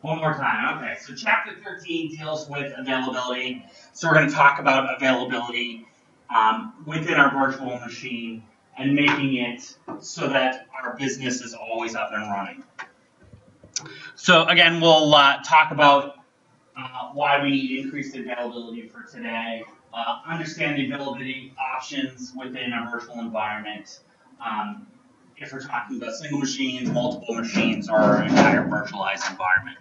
One more time. Okay, so chapter 13 deals with availability. So we're going to talk about availability within our virtual machine and making it so that our business is always up and running. So again, we'll talk about why we need increased availability for today, understand the availability options within a virtual environment, if we're talking about single machines, multiple machines, or an entire virtualized environment.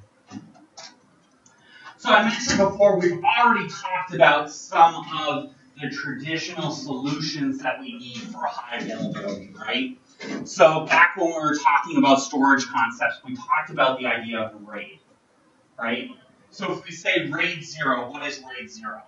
So I mentioned before, we've already talked about some of the traditional solutions that we need for high availability, right? So back when we were talking about storage concepts, we talked about the idea of RAID, right? So if we say RAID 0, what is RAID 0?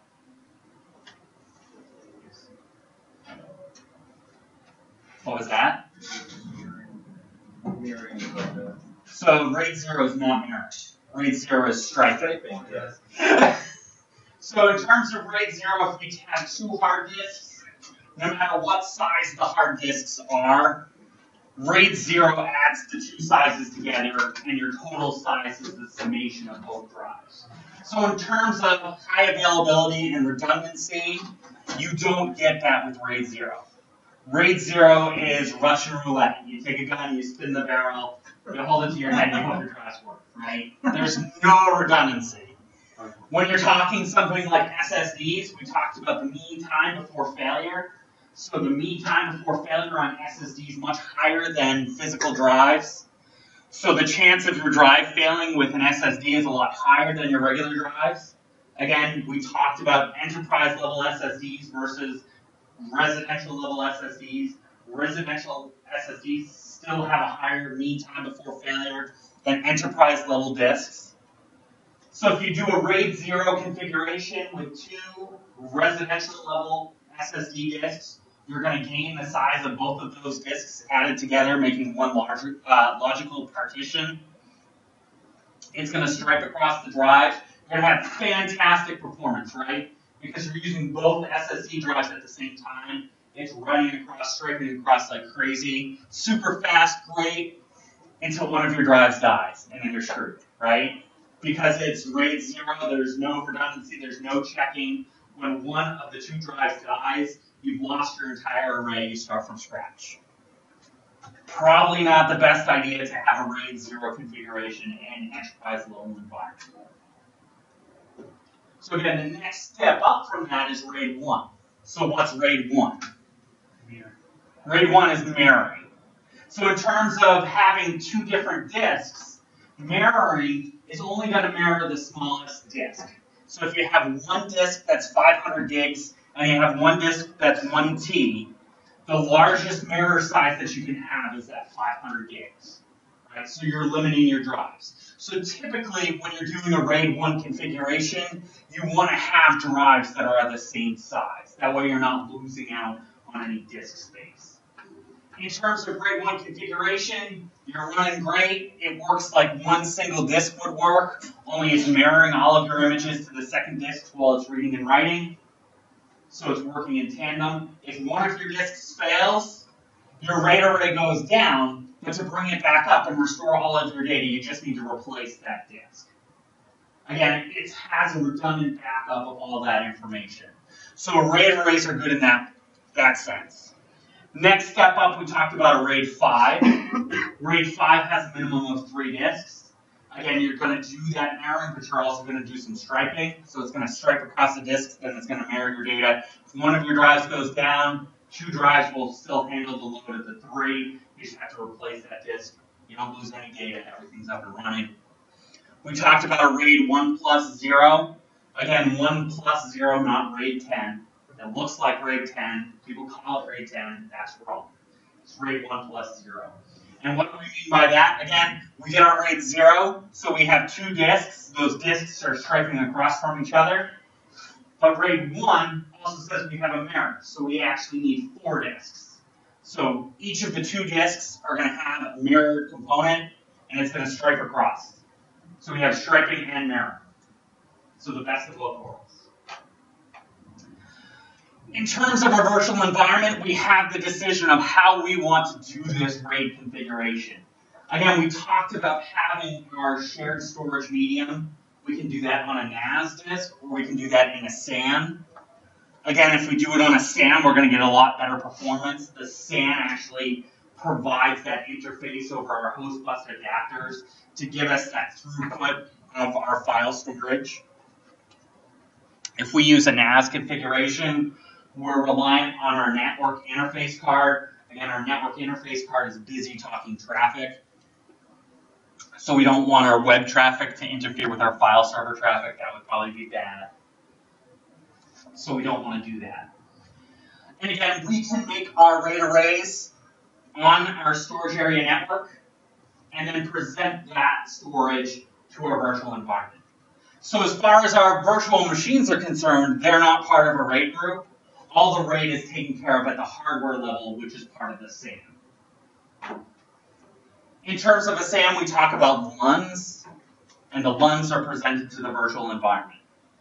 What was that? Mirroring. So RAID 0 is not mirroring. RAID 0 is striping. So in terms of RAID 0, if we have two hard disks, no matter what size the hard disks are, RAID 0 adds the two sizes together, and your total size is the summation of both drives. So in terms of high availability and redundancy, you don't get that with RAID 0. RAID 0 is Russian roulette. You take a gun, you spin the barrel, you hold it to your head, and you hope your drives work, right? There's no redundancy. When you're talking something like SSDs, we talked about the mean time before failure. So the mean time before failure on SSD is much higher than physical drives. So the chance of your drive failing with an SSD is a lot higher than your regular drives. Again, we talked about enterprise level SSDs versus residential level SSDs. Residential SSDs still have a higher mean time before failure than enterprise level disks. So if you do a RAID 0 configuration with two residential level SSD disks, you're going to gain the size of both of those disks added together, making one larger logical partition. It's going to stripe across the drives. You're going to have fantastic performance, right? Because you're using both SSD drives at the same time. It's running across, striping across like crazy. Super fast, great, until one of your drives dies, and then you're screwed, right? Because it's RAID 0, there's no redundancy, there's no checking. When one of the two drives dies, you've lost your entire array, you start from scratch. Probably not the best idea to have a RAID 0 configuration in an enterprise level environment. So again, the next step up from that is RAID 1. So what's RAID 1? RAID 1 is mirroring. So in terms of having two different disks, mirroring is only going to mirror the smallest disk. So if you have one disk that's 500 gigs and you have one disk that's 1 T, the largest mirror size that you can have is that 500 gigs. Right? So you're limiting your drives. So typically when you're doing a RAID 1 configuration, you want to have drives that are the same size. That way you're not losing out on any disk space. In terms of RAID 1 configuration, you're running great. It works like one single disk would work, only it's mirroring all of your images to the second disk while it's reading and writing. So it's working in tandem. If one of your disks fails, your RAID array goes down, but to bring it back up and restore all of your data, you just need to replace that disk. Again, it has a redundant backup of all that information. So RAID arrays are good in that sense. Next step up, we talked about a RAID 5. RAID 5 has a minimum of 3 disks. Again, you're going to do that mirroring, but you're also going to do some striping. So it's going to stripe across the disks, then it's going to mirror your data. If one of your drives goes down, 2 drives will still handle the load of the 3. You just have to replace that disk. You don't lose any data. Everything's up and running. We talked about a RAID 1 plus 0. Again, 1 plus 0, not RAID 10. It looks like RAID 10. People call it RAID 10. That's wrong. It's RAID 1 plus 0. And what do we mean by that? Again, we get our RAID 0, so we have 2 disks. Those disks are striping across from each other. But RAID 1 also says we have a mirror, so we actually need 4 disks. So each of the 2 disks are going to have a mirrored component, and it's going to stripe across. So we have striping and mirror. So the best of both worlds. In terms of our virtual environment, we have the decision of how we want to do this RAID configuration. Again, we talked about having our shared storage medium. We can do that on a NAS disk, or we can do that in a SAN. Again, if we do it on a SAN, we're going to get a lot better performance. The SAN actually provides that interface over our host bus adapters to give us that throughput of our file storage. If we use a NAS configuration, we're reliant on our network interface card. Again, our network interface card is busy talking traffic. So we don't want our web traffic to interfere with our file server traffic. That would probably be bad. So we don't want to do that. And again, we can make our RAID arrays on our storage area network and then present that storage to our virtual environment. So as far as our virtual machines are concerned, they're not part of a RAID group. All the RAID is taken care of at the hardware level, which is part of the SAN. In terms of a SAN, we talk about LUNs, and the LUNs are presented to the virtual environment.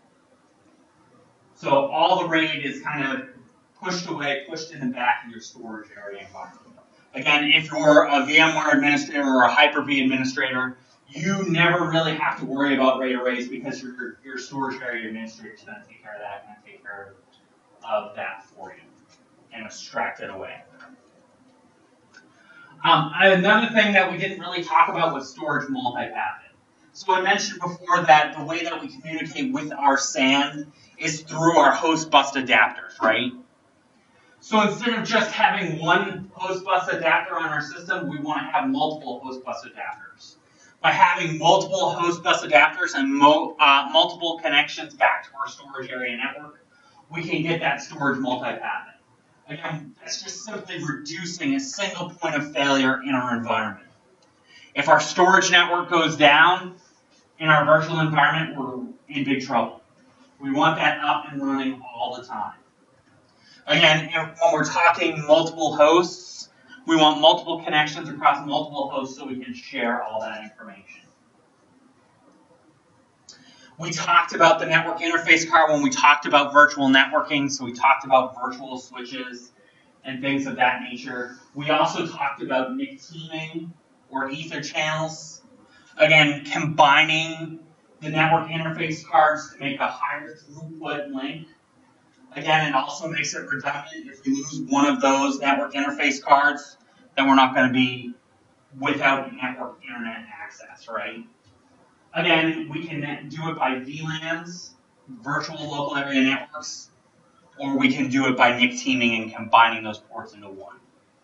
So all the RAID is kind of pushed away, pushed in the back of your storage area environment. Again, if you're a VMware administrator or a Hyper-V administrator, you never really have to worry about RAID arrays because your storage area administrator is going to take care of that and take care of that for you and abstract it away. Another thing that we didn't really talk about was storage multipathing. So I mentioned before that the way that we communicate with our SAN is through our host bus adapters, right? So instead of just having one host bus adapter on our system, we want to have multiple host bus adapters. By having multiple host bus adapters and multiple connections back to our storage area network, we can get that storage multipathing. Again, that's just simply reducing a single point of failure in our environment. If our storage network goes down in our virtual environment, we're in big trouble. We want that up and running all the time. Again, when we're talking multiple hosts, we want multiple connections across multiple hosts so we can share all that information. We talked about the network interface card when we talked about virtual networking, so we talked about virtual switches and things of that nature. We also talked about NIC teaming or ether channels. Again, combining the network interface cards to make a higher throughput link. Again, it also makes it redundant. If we lose one of those network interface cards, then we're not going to be without network internet access, right? Again, we can do it by VLANs, virtual local area networks, or we can do it by NIC teaming and combining those ports into one.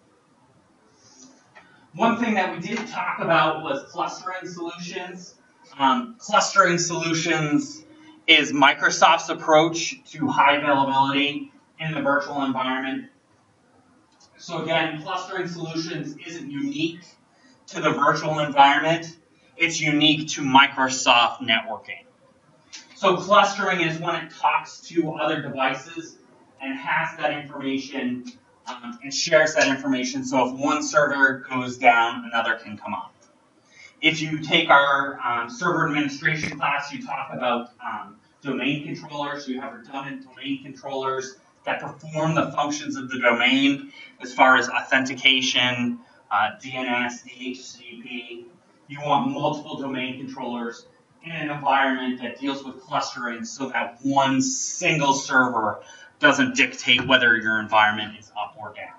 One thing that we didn't talk about was clustering solutions. Clustering solutions is Microsoft's approach to high availability in the virtual environment. So again, clustering solutions isn't unique to the virtual environment. It's unique to Microsoft networking. So clustering is when it talks to other devices and has that information and shares that information. So if one server goes down, another can come up. If you take our server administration class, you talk about domain controllers. So you have redundant domain controllers that perform the functions of the domain as far as authentication, DNS, DHCP. You want multiple domain controllers in an environment that deals with clustering so that one single server doesn't dictate whether your environment is up or down.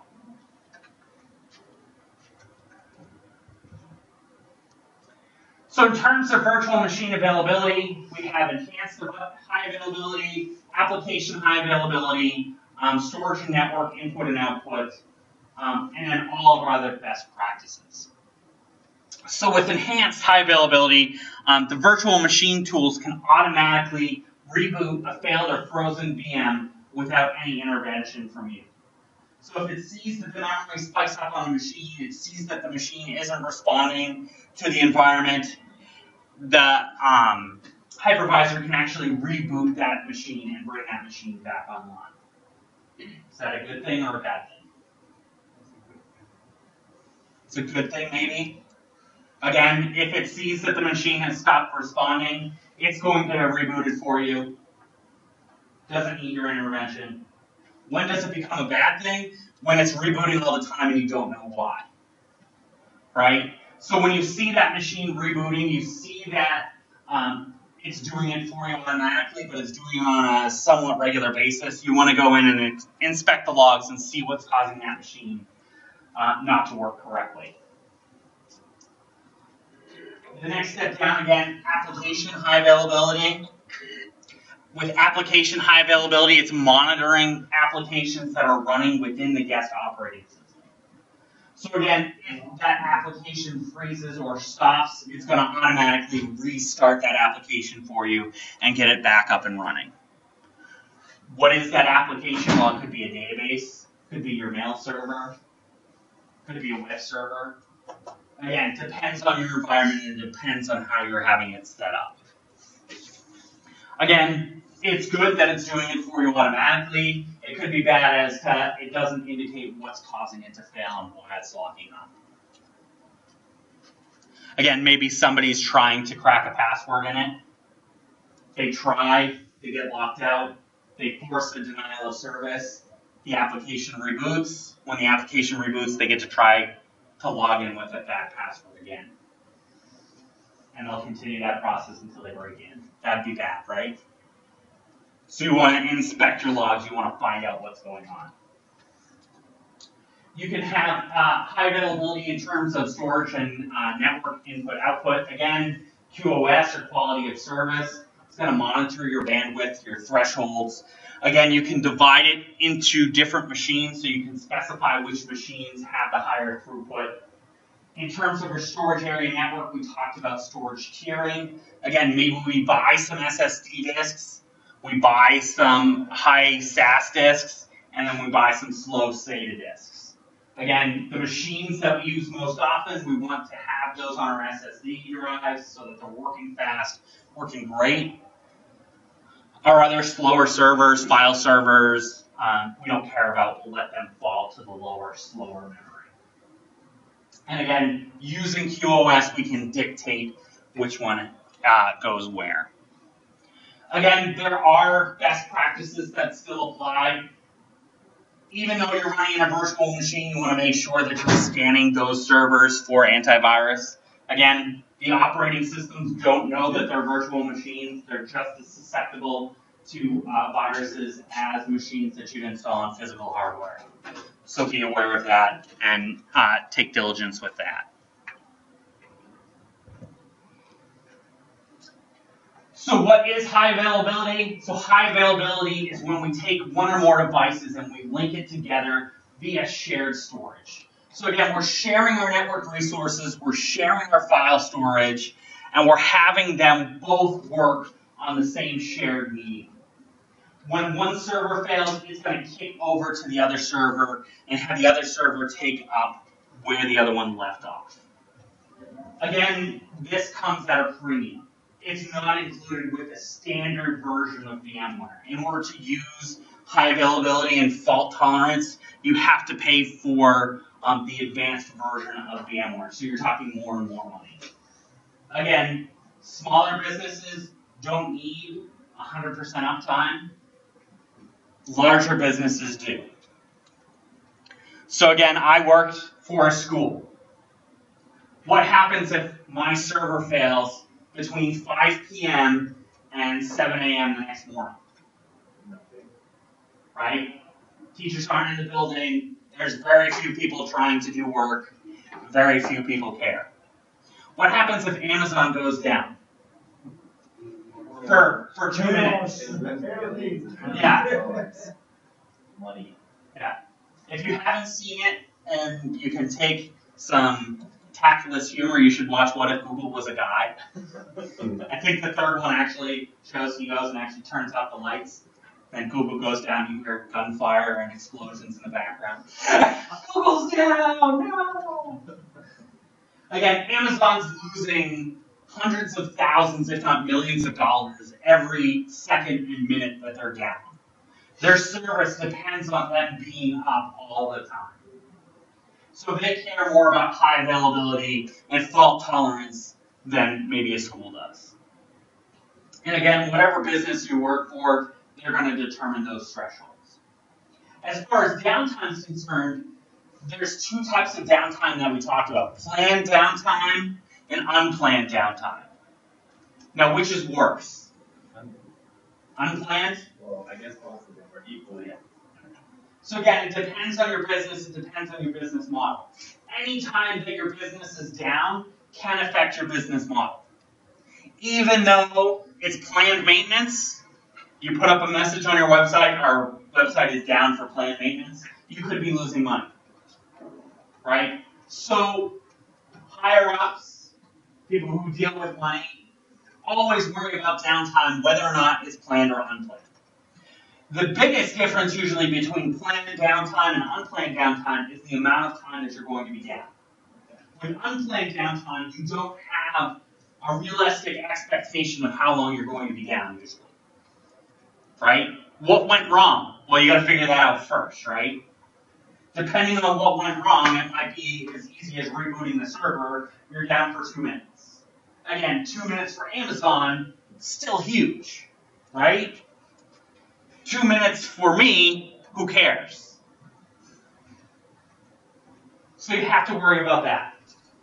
So in terms of virtual machine availability, we have enhanced high availability, application high availability, storage and network input and output, and then all of our other best practices. So with enhanced high availability, the virtual machine tools can automatically reboot a failed or frozen VM without any intervention from you. So if it sees that the memory spikes up on the machine, it sees that the machine isn't responding to the environment, the hypervisor can actually reboot that machine and bring that machine back online. Is that a good thing or a bad thing? It's a good thing, maybe. Again, if it sees that the machine has stopped responding, it's going to reboot it for you. Doesn't need your intervention. When does it become a bad thing? When it's rebooting all the time and you don't know why. Right? So when you see that machine rebooting, you see that it's doing it for you automatically, but it's doing it on a somewhat regular basis. You want to go in and inspect the logs and see what's causing that machine not to work correctly. The next step down again, application high availability. With application high availability, it's monitoring applications that are running within the guest operating system. So again, if that application freezes or stops, it's going to automatically restart that application for you and get it back up and running. What is that application? Well, it could be a database, could be your mail server, could be a web server. Again, it depends on your environment and it depends on how you're having it set up. Again, it's good that it's doing it for you automatically. It could be bad as it doesn't indicate what's causing it to fail and why it's locking up. Again, maybe somebody's trying to crack a password in it. They try, they get locked out, they force a denial of service, the application reboots. When the application reboots, they get to try to log in with that password again. And they'll continue that process until they break in. That'd be bad, right? So you want to inspect your logs, you want to find out what's going on. You can have high availability in terms of storage and network input-output. Again, QoS, or quality of service, it's going to monitor your bandwidth, your thresholds. Again, you can divide it into different machines, so you can specify which machines have the higher throughput. In terms of your storage area network, we talked about storage tiering. Again, maybe we buy some SSD disks, we buy some high SAS disks, and then we buy some slow SATA disks. Again, the machines that we use most often, we want to have those on our SSD drives so that they're working fast, working great. Our other slower servers, file servers, we don't care about. We'll let them fall to the lower, slower memory. And again, using QoS, we can dictate which one goes where. Again, there are best practices that still apply. Even though you're running a virtual machine, you want to make sure that you're scanning those servers for antivirus. Again, the operating systems don't know that they're virtual machines. They're just as susceptible to viruses as machines that you'd install on physical hardware. So be aware of that and take diligence with that. So what is high availability? So high availability is when we take one or more devices and we link it together via shared storage. So again, we're sharing our network resources, we're sharing our file storage, and we're having them both work on the same shared medium. When one server fails, it's going to kick over to the other server and have the other server take up where the other one left off. Again, this comes at a premium. It's not included with a standard version of VMware. In order to use high availability and fault tolerance, you have to pay for the advanced version of VMware. So you're talking more and more money. Again, smaller businesses don't need 100% uptime. Larger businesses do. So again, I worked for a school. What happens if my server fails between 5 p.m. and 7 a.m. the next morning? Right? Teachers aren't in the building. There's very few people trying to do work. Very few people care. What happens if Amazon goes down? For 2 minutes. Yeah. Money. Yeah. If you haven't seen it and you can take some tactless humor, you should watch What If Google Was a Guy. I think the third one actually shows he goes and actually turns out the lights. Then Google goes down, you hear gunfire and explosions in the background. Google's down! No! Again, Amazon's losing hundreds of thousands, if not millions of dollars every second and minute that they're down. Their service depends on them being up all the time. So they care more about high availability and fault tolerance than maybe a school does. And again, whatever business you work for, they're going to determine those thresholds. As far as downtime is concerned, there's two types of downtime that we talked about: planned downtime and unplanned downtime. Now, which is worse? Unplanned? Well, I guess both of them are equally. So again, it depends on your business, it depends on your business model. Any time that your business is down can affect your business model. Even though it's planned maintenance, you put up a message on your website, our website is down for planned maintenance, you could be losing money, right? So higher ups, people who deal with money, always worry about downtime, whether or not it's planned or unplanned. The biggest difference usually between planned downtime and unplanned downtime is the amount of time that you're going to be down. With unplanned downtime, you don't have a realistic expectation of how long you're going to be down usually. Right? What went wrong? Well, you got to figure that out first, right? Depending on what went wrong, it might be as easy as rebooting the server. You're down for 2 minutes. Again, 2 minutes for Amazon, still huge, right? 2 minutes for me, who cares? So you have to worry about that.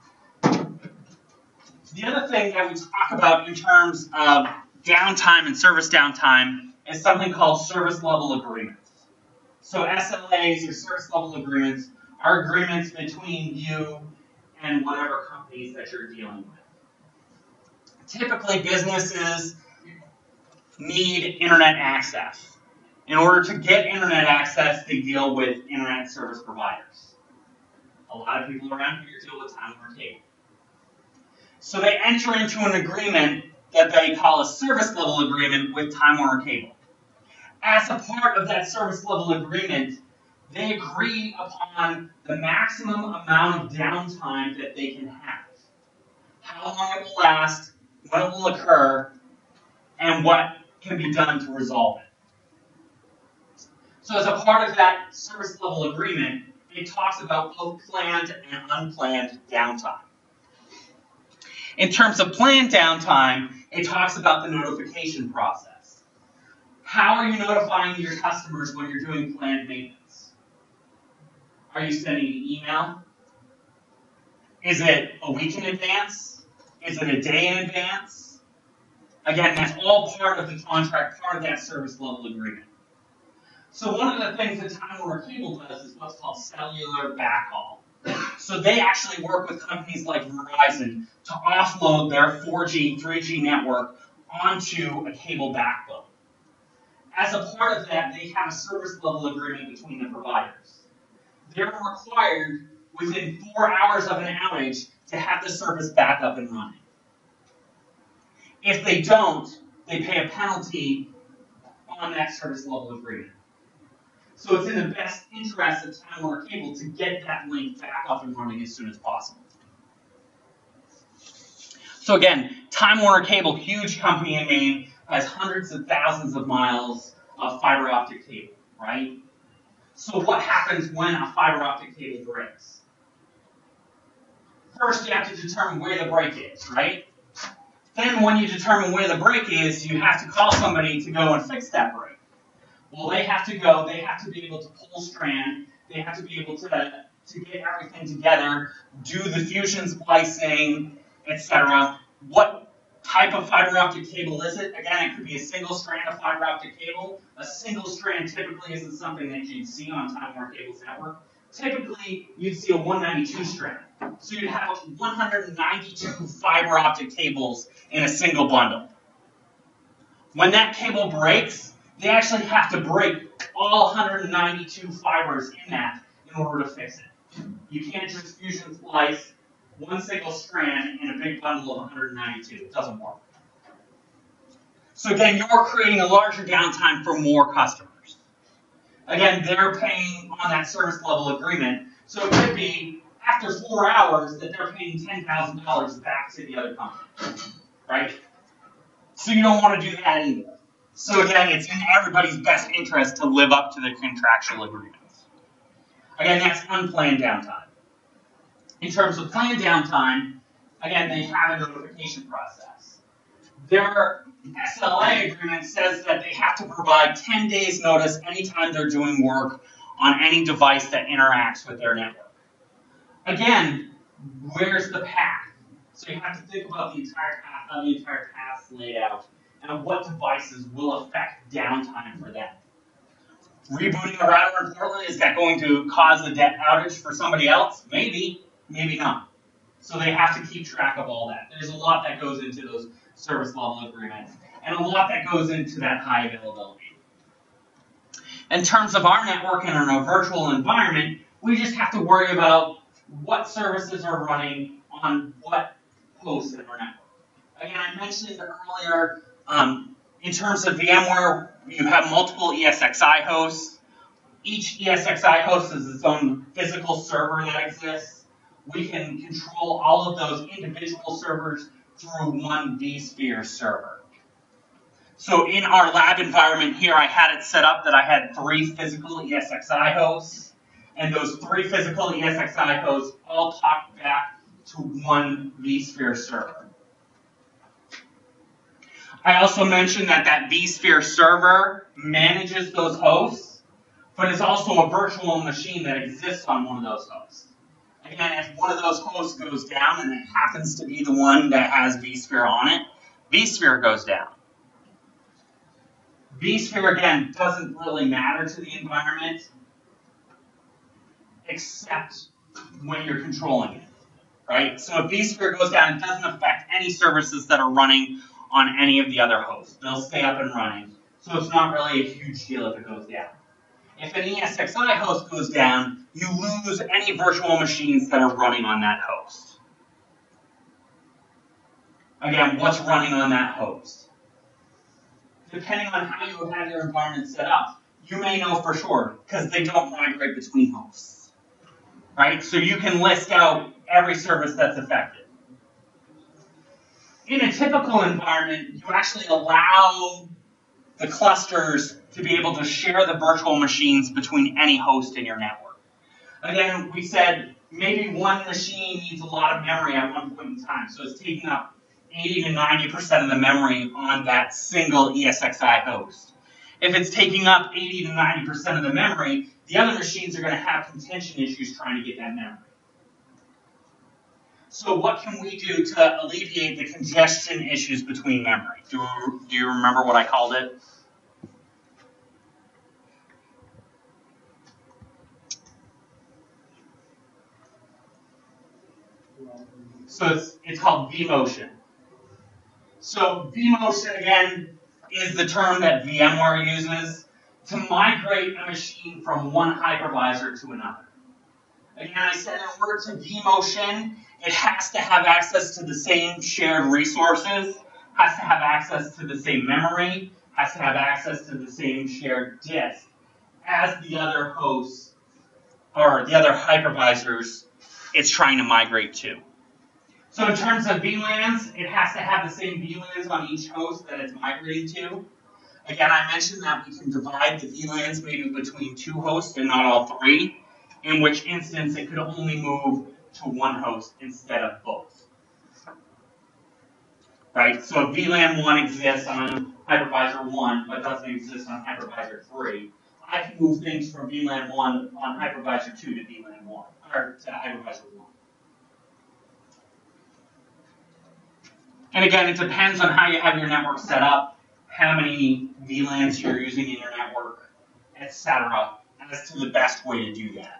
The other thing that we talk about in terms of downtime and service downtime is something called service level agreements. So SLAs, or service level agreements, are agreements between you and whatever companies that you're dealing with. Typically, businesses need internet access. In order to get internet access, they deal with internet service providers. A lot of people around here deal with Time Warner Cable. So they enter into an agreement that they call a service level agreement with Time Warner Cable. As a part of that service level agreement, they agree upon the maximum amount of downtime that they can have, how long it will last, when it will occur, and what can be done to resolve it. So as a part of that service level agreement, it talks about both planned and unplanned downtime. In terms of planned downtime, it talks about the notification process. How are you notifying your customers when you're doing planned maintenance? Are you sending an email? Is it a week in advance? Is it a day in advance? Again, that's all part of the contract, part of that service level agreement. So one of the things that Time Warner Cable does is what's called cellular backhaul. So they actually work with companies like Verizon to offload their 4G, 3G network onto a cable backbone. As a part of that, they have a service level agreement between the providers. They're required within 4 hours of an outage to have the service back up and running. If they don't, they pay a penalty on that service level agreement. So it's in the best interest of Time Warner Cable to get that link back up and running as soon as possible. So again, Time Warner Cable, huge company in Maine, has hundreds of thousands of miles of fiber optic cable, right? So what happens when a fiber optic cable breaks? First, you have to determine where the break is, right? Then when you determine where the break is, you have to call somebody to go and fix that break. Well, they have to go, they have to be able to pull strand, they have to be able to get everything together, do the fusion splicing, etc. What type of fiber optic cable is it? Again, it could be a single strand of fiber optic cable. A single strand typically isn't something that you'd see on Time Warner Cable's network. Typically, you'd see a 192 strand. So you'd have 192 fiber optic cables in a single bundle. When that cable breaks, they actually have to break all 192 fibers in that in order to fix it. You can't just fusion splice one single strand in a big bundle of 192. It doesn't work. So again, you're creating a larger downtime for more customers. Again, they're paying on that service level agreement. So it could be after 4 hours that they're paying $10,000 back to the other company, right? So you don't want to do that either. So again, it's in everybody's best interest to live up to the contractual agreements. Again, that's unplanned downtime. In terms of planned downtime, again, they have a notification process. Their SLA agreement says that they have to provide 10 days notice anytime they're doing work on any device that interacts with their network. Again, where's the path? So you have to think about the entire path, how the entire path is laid out, and what devices will affect downtime for them. Rebooting a router in Portland, is that going to cause a outage for somebody else? Maybe, maybe not. So they have to keep track of all that. There's a lot that goes into those service level agreements, and a lot that goes into that high availability. In terms of our network and in a virtual environment, we just have to worry about what services are running on what hosts in our network. Again, I mentioned earlier, in terms of VMware, you have multiple ESXi hosts. Each ESXi host is its own physical server that exists. We can control all of those individual servers through one vSphere server. So in our lab environment here, I had it set up that I had 3 physical ESXi hosts, and those 3 physical ESXi hosts all talk back to one vSphere server. I also mentioned that that vSphere server manages those hosts, but is also a virtual machine that exists on one of those hosts. Again, if one of those hosts goes down, and it happens to be the one that has vSphere on it, vSphere goes down. vSphere, again, doesn't really matter to the environment, except when you're controlling it, right? So if vSphere goes down, it doesn't affect any services that are running on any of the other hosts. They'll stay up and running, so it's not really a huge deal if it goes down. If an ESXi host goes down, you lose any virtual machines that are running on that host. Again, what's running on that host? Depending on how you have your environment set up, you may know for sure, because they don't migrate between hosts. Right? So you can list out every service that's affected. In a typical environment, you actually allow the clusters to be able to share the virtual machines between any host in your network. Again, we said maybe one machine needs a lot of memory at one point in time, so it's taking up 80 to 90% of the memory on that single ESXi host. If it's taking up 80 to 90% of the memory, the other machines are going to have contention issues trying to get that memory. So what can we do to alleviate the congestion issues between memory? Do you remember what I called it? So it's called vMotion. So vMotion, again, is the term that VMware uses to migrate a machine from one hypervisor to another. Again, I said in order to vMotion, it has to have access to the same shared resources, has to have access to the same memory, has to have access to the same shared disk as the other hosts or the other hypervisors it's trying to migrate to. So in terms of VLANs, it has to have the same VLANs on each host that it's migrating to. Again, I mentioned that we can divide the VLANs maybe between 2 hosts and not all 3, in which instance it could only move to one host instead of both. Right? So if VLAN 1 exists on hypervisor 1 but doesn't exist on hypervisor 3, I can move things from VLAN 1 on hypervisor 2 to VLAN 1, or to hypervisor 1. And again, it depends on how you have your network set up, how many VLANs you're using in your network, etc., as to the best way to do that.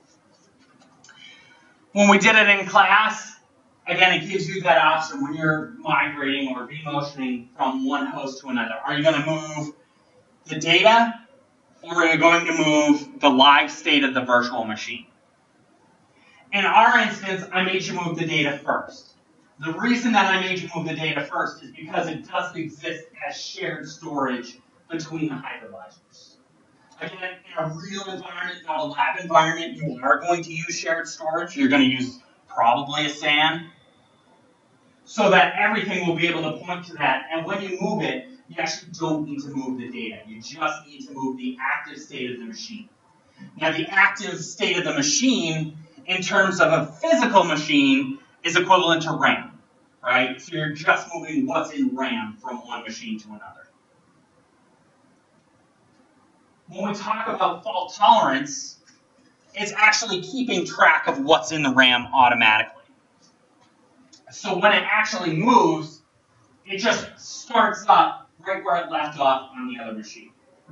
When we did it in class, again, it gives you that option when you're migrating or vMotioning from one host to another. Are you going to move the data, or are you going to move the live state of the virtual machine? In our instance, I made you move the data first. The reason that I made you move the data first is because it doesn't exist as shared storage between the hypervisors. Again, in a real environment, not a lab environment, you are going to use shared storage. You're going to use probably a SAN, so that everything will be able to point to that. And when you move it, you actually don't need to move the data. You just need to move the active state of the machine. Now, the active state of the machine, in terms of a physical machine, is equivalent to RAM, right? So you're just moving what's in RAM from one machine to another. When we talk about fault tolerance, it's actually keeping track of what's in the RAM automatically. So when it actually moves, it just starts up right where it left off on the other machine.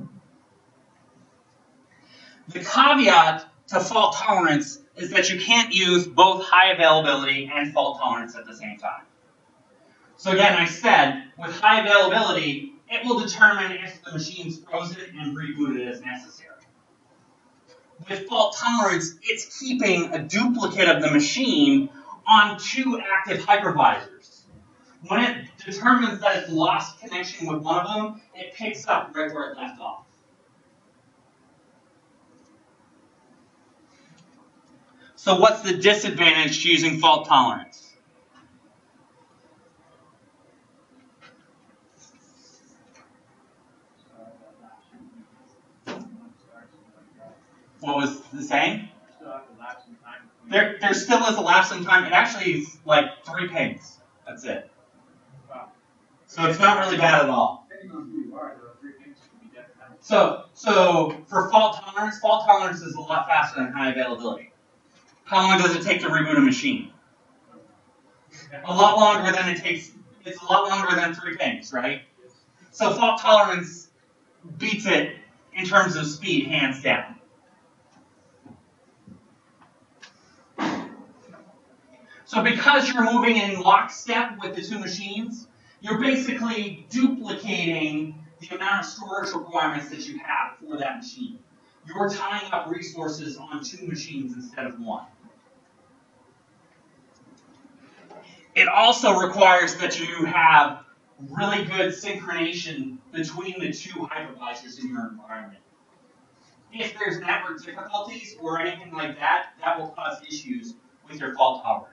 The caveat to fault tolerance is that you can't use both high availability and fault tolerance at the same time. So again, I said, with high availability, it will determine if the machine's frozen and rebooted as necessary. With fault tolerance, it's keeping a duplicate of the machine on 2 active hypervisors. When it determines that it's lost connection with one of them, it picks up right where it left off. So what's the disadvantage to using fault tolerance? What was the saying? There still is a lapse in time. It actually is like 3 pings. That's it. So it's not really bad at all. So for fault tolerance is a lot faster than high availability. How long does it take to reboot a machine? A lot longer than it takes. It's a lot longer than 3 pings, right? So fault tolerance beats it in terms of speed, hands down. So because you're moving in lockstep with the 2 machines, you're basically duplicating the amount of storage requirements that you have for that machine. You're tying up resources on 2 machines instead of 1. It also requires that you have really good synchronization between the 2 hypervisors in your environment. If there's network difficulties or anything like that, that will cause issues with your fault tolerance.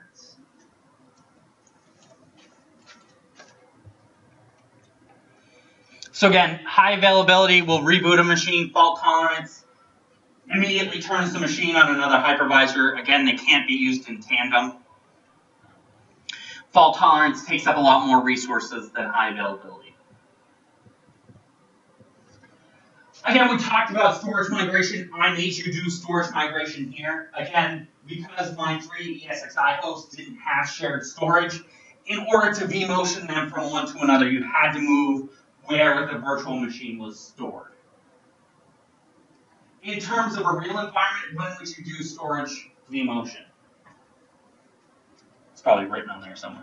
So again, high availability will reboot a machine. Fault tolerance immediately turns the machine on another hypervisor. Again, they can't be used in tandem. Fault tolerance takes up a lot more resources than high availability. Again, we talked about storage migration. I made you do storage migration here. Again, because my 3 ESXi hosts didn't have shared storage, in order to vMotion them from one to another, you had to move where the virtual machine was stored. In terms of a real environment, when would you do storage vMotion? It's probably written on there somewhere.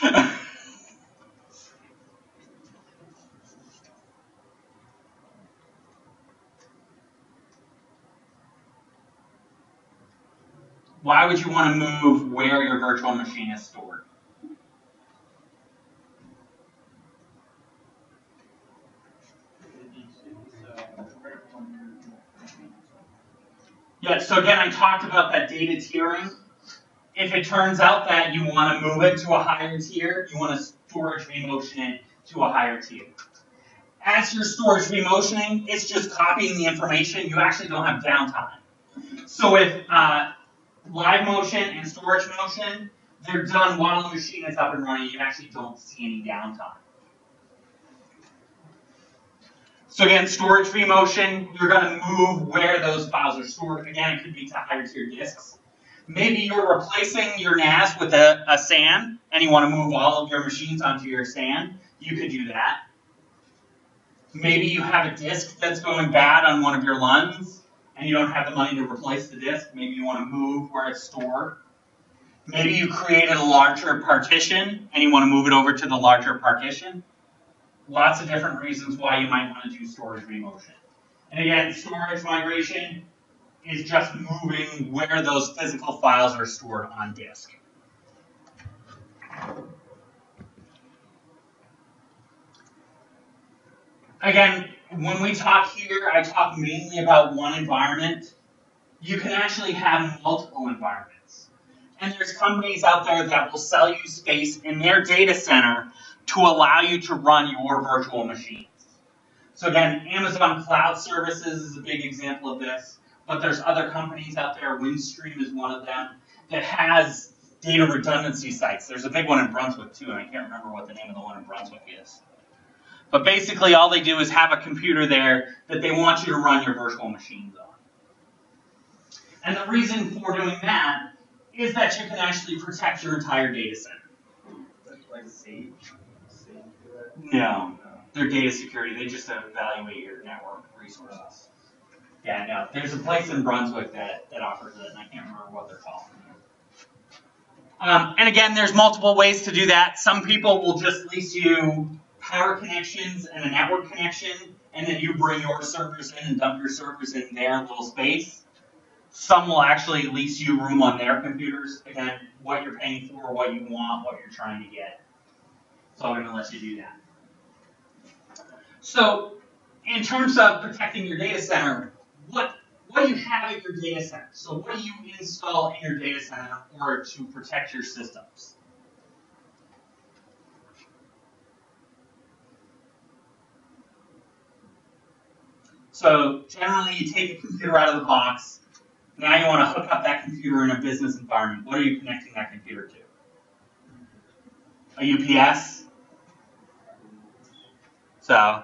Why would you want to move where your virtual machine is stored? Yeah, so again, I talked about that data tiering. If it turns out that you want to move it to a higher tier, you want to storage vMotion it to a higher tier. As you're storage vMotioning, it's just copying the information. You actually don't have downtime. So with live motion and storage motion, they're done while the machine is up and running. You actually don't see any downtime. So again, storage vMotion, you're going to move where those files are stored. Again, it could be to higher tier disks. Maybe you're replacing your NAS with a SAN, and you want to move all of your machines onto your SAN. You could do that. Maybe you have a disk that's going bad on one of your LUNs, and you don't have the money to replace the disk. Maybe you want to move where it's stored. Maybe you created a larger partition, and you want to move it over to the larger partition. Lots of different reasons why you might want to do storage vMotion. And again, storage migration is just moving where those physical files are stored on disk. Again, when we talk here, I talk mainly about one environment. You can actually have multiple environments. And there's companies out there that will sell you space in their data center to allow you to run your virtual machines. So again, Amazon Cloud Services is a big example of this, but there's other companies out there, Windstream is one of them, that has data redundancy sites. There's a big one in Brunswick too, and I can't remember what the name of the one in Brunswick is. But basically all they do is have a computer there that they want you to run your virtual machines on. And the reason for doing that is that you can actually protect your entire data center. Like Sage? No, they're data security. They just evaluate your network resources. Yeah, no, there's a place in Brunswick that offers it, and I can't remember what they're called. And again, there's multiple ways to do that. Some people will just lease you power connections and a network connection, and then you bring your servers in and dump your servers in their little space. Some will actually lease you room on their computers. Again, what you're paying for, what you want, what you're trying to get. So I'm going to let you do that. So in terms of protecting your data center, what do you have at your data center? So what do you install in your data center in order to protect your systems? So generally you take a computer out of the box. Now you want to hook up that computer in a business environment. What are you connecting that computer to? A UPS? So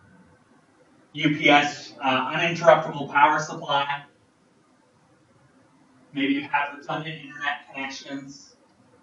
UPS, uninterruptible power supply. Maybe you have redundant internet connections.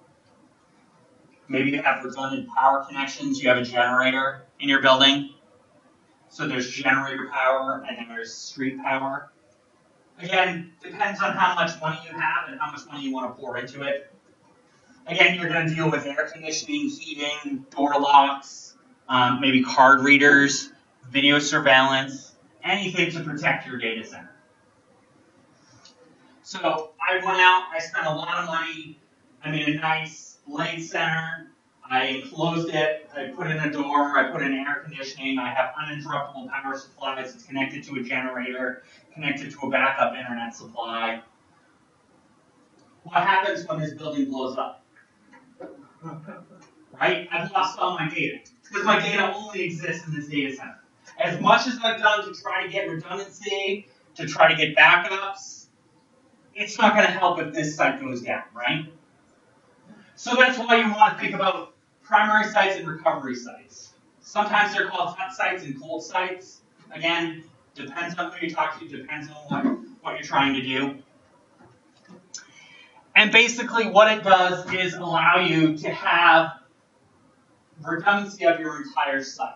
Maybe you have redundant power connections. You have a generator in your building. So there's generator power and then there's street power. Again, depends on how much money you have and how much money you want to pour into it. Again, you're going to deal with air conditioning, heating, door locks, maybe card readers, video surveillance, anything to protect your data center. So I went out, I spent a lot of money, I made a nice blade center, I enclosed it, I put in a door, I put in air conditioning, I have uninterruptible power supplies, it's connected to a generator, connected to a backup internet supply. What happens when this building blows up? Right? I've lost all my data, because my data only exists in this data center. As much as I've done to try to get redundancy, to try to get backups, it's not going to help if this site goes down, right? So that's why you want to think about primary sites and recovery sites. Sometimes they're called hot sites and cold sites. Again, depends on who you talk to, depends on what you're trying to do. And basically what it does is allow you to have redundancy of your entire site.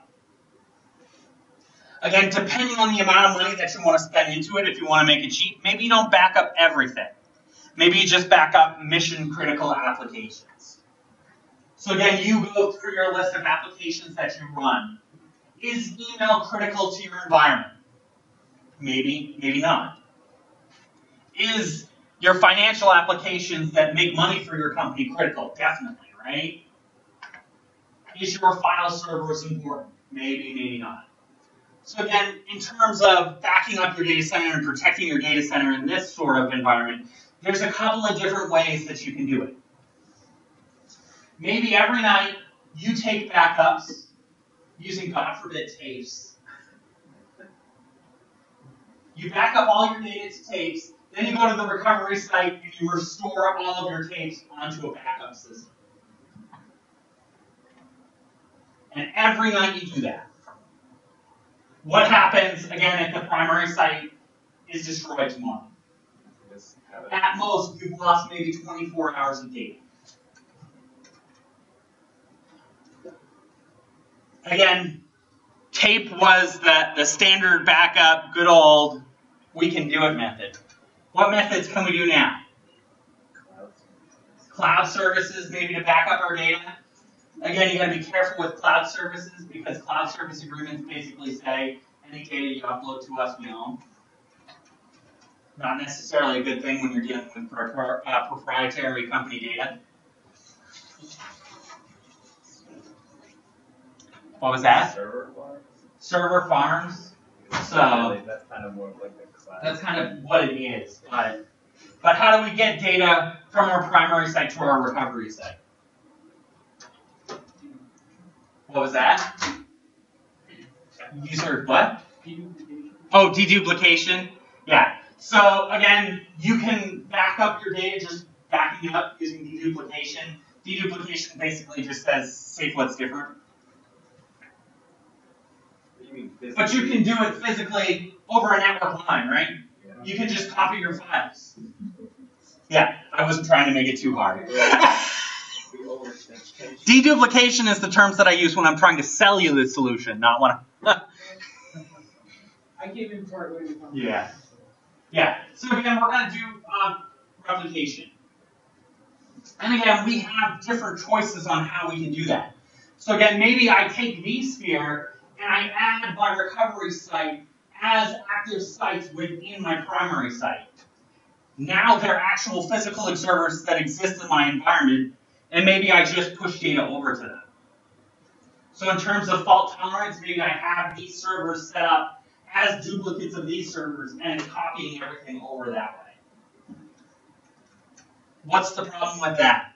Again, depending on the amount of money that you want to spend into it, if you want to make it cheap, maybe you don't back up everything. Maybe you just back up mission-critical applications. So again, you go through your list of applications that you run. Is email critical to your environment? Maybe, maybe not. Is your financial applications that make money for your company critical? Definitely, right? Is your file servers important? Maybe, maybe not. So again, in terms of backing up your data center and protecting your data center in this sort of environment, there's a couple of different ways that you can do it. Maybe every night you take backups using, God forbid, tapes. You back up all your data to tapes, then you go to the recovery site and you restore all of your tapes onto a backup system. And every night you do that. What happens, again, if the primary site is destroyed tomorrow? At most, you've lost maybe 24 hours of data. Again, tape was the standard backup, good old, we can do it method. What methods can we do now? Cloud services, maybe to back up our data. Again, you got to be careful with cloud services because cloud service agreements basically say any data you upload to us, we own. Not necessarily a good thing when you're dealing with proprietary company data. What was that? Server farms? Server farms. So That's kind of more of like the cloud. that's kind of what it is. But how do we get data from our primary site to our recovery site? What was that? User what? Oh, deduplication. Yeah. So again, you can back up your data just backing it up using deduplication. Deduplication basically just says save what's different. What do you mean physically? But you can do it physically over a network line, right? Yeah. You can just copy your files. Yeah, I wasn't trying to make it too hard. Deduplication is the terms that I use when I'm trying to sell you the solution, not when I came in part way. Yeah. Yeah. So again, we're going to do replication. And again, we have different choices on how we can do that. So again, maybe I take vSphere and I add my recovery site as active sites within my primary site. Now they're actual physical observers that exist in my environment, and maybe I just push data over to them. So in terms of fault tolerance, maybe I have these servers set up as duplicates of these servers, and it's copying everything over that way. What's the problem with that?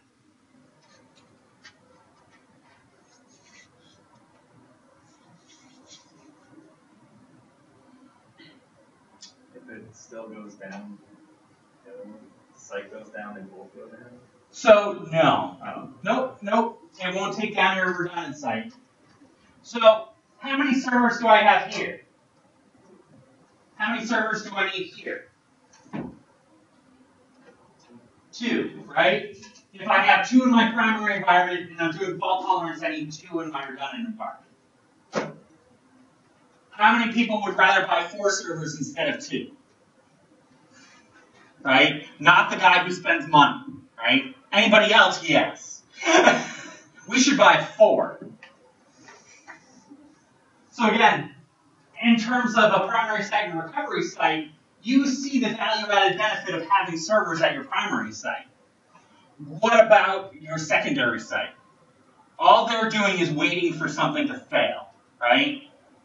If it still goes down, the site goes down, and both go down? So, no. Nope. It won't take down your redundant site. So, how many servers do I have here? How many servers do I need here? 2, right? If I have 2 in my primary environment and I'm doing fault tolerance, I need 2 in my redundant environment. How many people would rather buy 4 servers instead of 2? Right? Not the guy who spends money, right? Anybody else, yes. We should buy 4. So again, in terms of a primary site and a recovery site, you see the value-added benefit of having servers at your primary site. What about your secondary site? All they're doing is waiting for something to fail, right?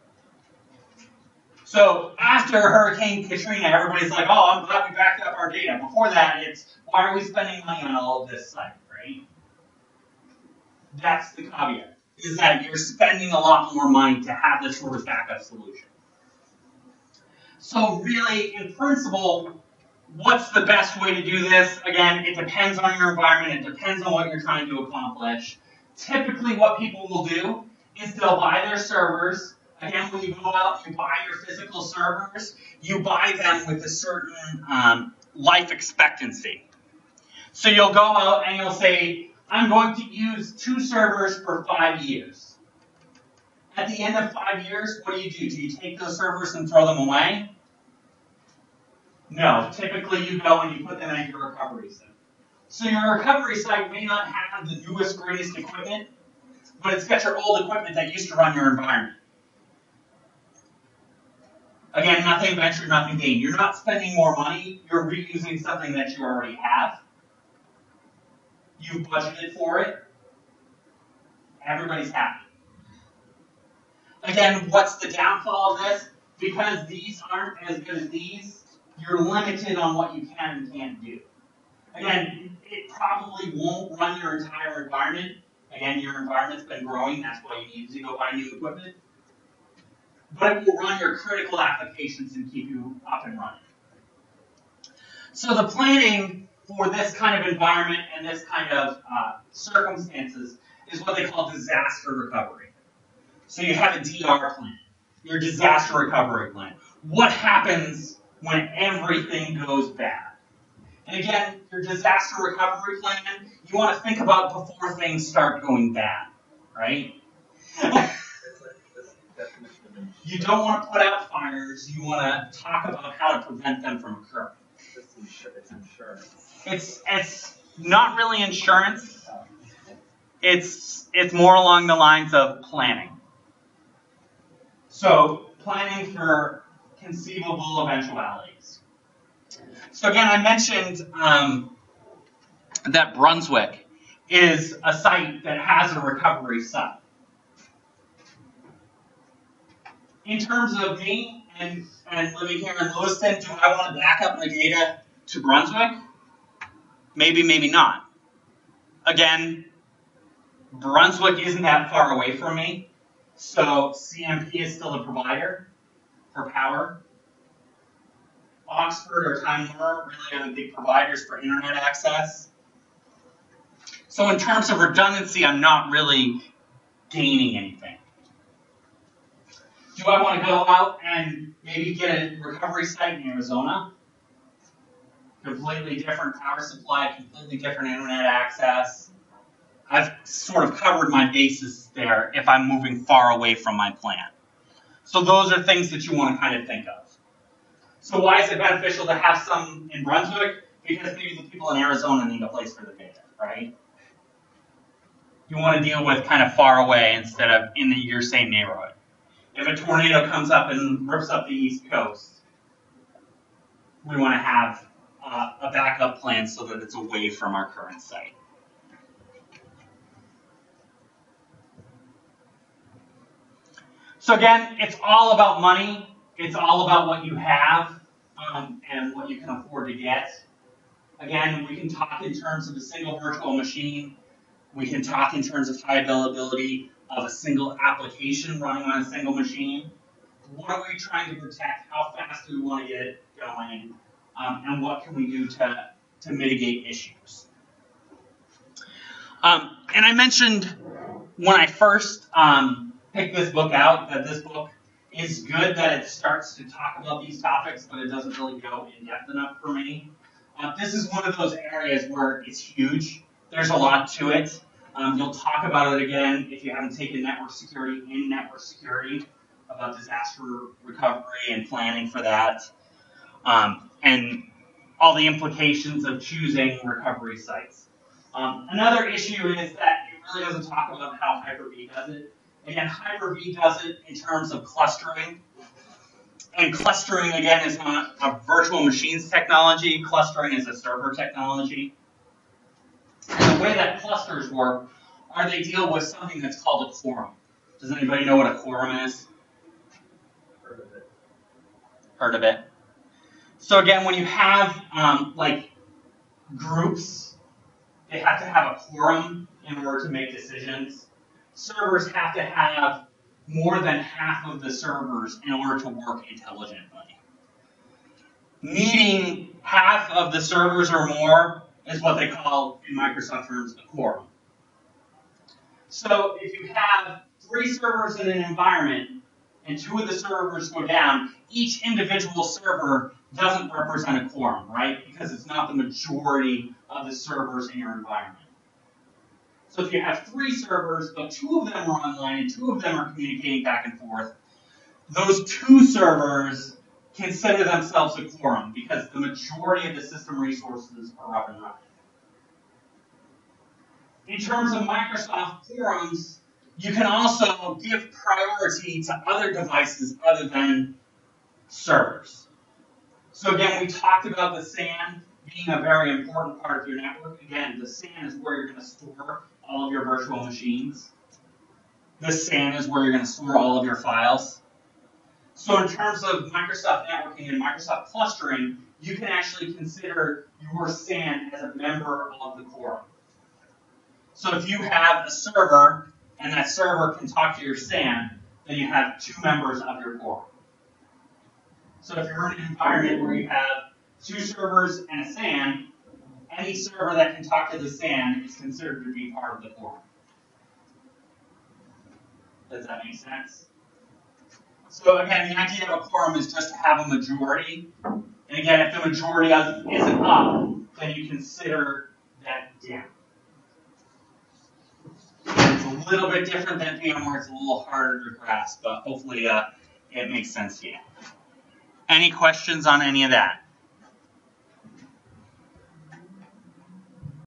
So after Hurricane Katrina, everybody's like, oh, I'm glad we backed up our data. Before that, it's, why are we spending money on all of this site, right? That's the caveat, is that you're spending a lot more money to have this sort of backup solution. So really, in principle, what's the best way to do this? Again, it depends on your environment. It depends on what you're trying to accomplish. Typically, what people will do is they'll buy their servers. Again, when you go out, you buy your physical servers. You buy them with a certain life expectancy. So you'll go out and you'll say, I'm going to use 2 servers for 5 years. At the end of 5 years, what do? Do you take those servers and throw them away? No. Typically, you go and you put them at your recovery site. So your recovery site may not have the newest, greatest equipment, but it's got your old equipment that used to run your environment. Again, nothing ventured, nothing gained. You're not spending more money. You're reusing something that you already have. You've budgeted for it. Everybody's happy. Again, what's the downfall of this? Because these aren't as good as these, you're limited on what you can and can't do. Again, it probably won't run your entire environment. Again, your environment's been growing, that's why you need to go buy new equipment. But it will run your critical applications and keep you up and running. So the planning for this kind of environment and this kind of circumstances is what they call disaster recovery. So you have a DR plan, your disaster recovery plan. What happens when everything goes bad? And again, your disaster recovery plan, you want to think about before things start going bad, right? You don't want to put out fires. You want to talk about how to prevent them from occurring. It's insurance. It's not really insurance. It's more along the lines of planning. So planning for conceivable eventualities. So again, I mentioned that Brunswick is a site that has a recovery site. In terms of me and living here in Lewiston, do I want to back up my data to Brunswick? Maybe, maybe not. Again, Brunswick isn't that far away from me, so CMP is still the provider for power. Oxford or Time Warner really are the big providers for internet access. So in terms of redundancy, I'm not really gaining anything. Do I want to go out and maybe get a recovery site in Arizona? completely different power supply, completely different internet access. I've sort of covered my bases there if I'm moving far away from my plant. So those are things that you want to kind of think of. So why is it beneficial to have some in Brunswick? Because maybe the people in Arizona need a place for the data, right? You want to deal with kind of far away instead of in your same neighborhood. If a tornado comes up and rips up the East Coast, we want to have a backup plan so that it's away from our current site. So again, it's all about money. It's all about what you have and what you can afford to get. Again, we can talk in terms of a single virtual machine. We can talk in terms of high availability of a single application running on a single machine. What are we trying to protect? How fast do we want to get it going? And what can we do to mitigate issues? And I mentioned when I first picked this book out that this book is good, that it starts to talk about these topics, but it doesn't really go in depth enough for me. This is one of those areas where it's huge. There's a lot to it. You'll talk about it again if you haven't taken network security, about disaster recovery and planning for that, and all the implications of choosing recovery sites. Another issue is that it really doesn't talk about how Hyper-V does it. Again, Hyper-V does it in terms of clustering. And clustering, again, is not a virtual machines technology. Clustering is a server technology. And the way that clusters work are they deal with something that's called a quorum. Does anybody know what a quorum is? Heard of it. Heard of it. So again, when you have like groups, they have to have a quorum in order to make decisions. Servers have to have more than half of the servers in order to work intelligently. Needing half of the servers or more is what they call, in Microsoft terms, a quorum. So if you have 3 servers in an environment and 2 of the servers go down, each individual server doesn't represent a quorum, right? Because it's not the majority of the servers in your environment. So if you have 3 servers, but 2 of them are online and 2 of them are communicating back and forth, those 2 servers consider themselves a quorum because the majority of the system resources are up and running. In terms of Microsoft quorums, you can also give priority to other devices other than servers. So again, we talked about the SAN being a very important part of your network. Again, the SAN is where you're going to store all of your virtual machines. The SAN is where you're going to store all of your files. So in terms of Microsoft networking and Microsoft clustering, you can actually consider your SAN as a member of the quorum. So if you have a server, and that server can talk to your SAN, then you have 2 members of your quorum. So if you're in an environment where you have 2 servers and a SAN, any server that can talk to the SAN is considered to be part of the quorum. Does that make sense? So again, the idea of a quorum is just to have a majority. And again, if the majority isn't up, then you consider that down. It's a little bit different than VMware. It's a little harder to grasp, but hopefully it makes sense to you. Any questions on any of that?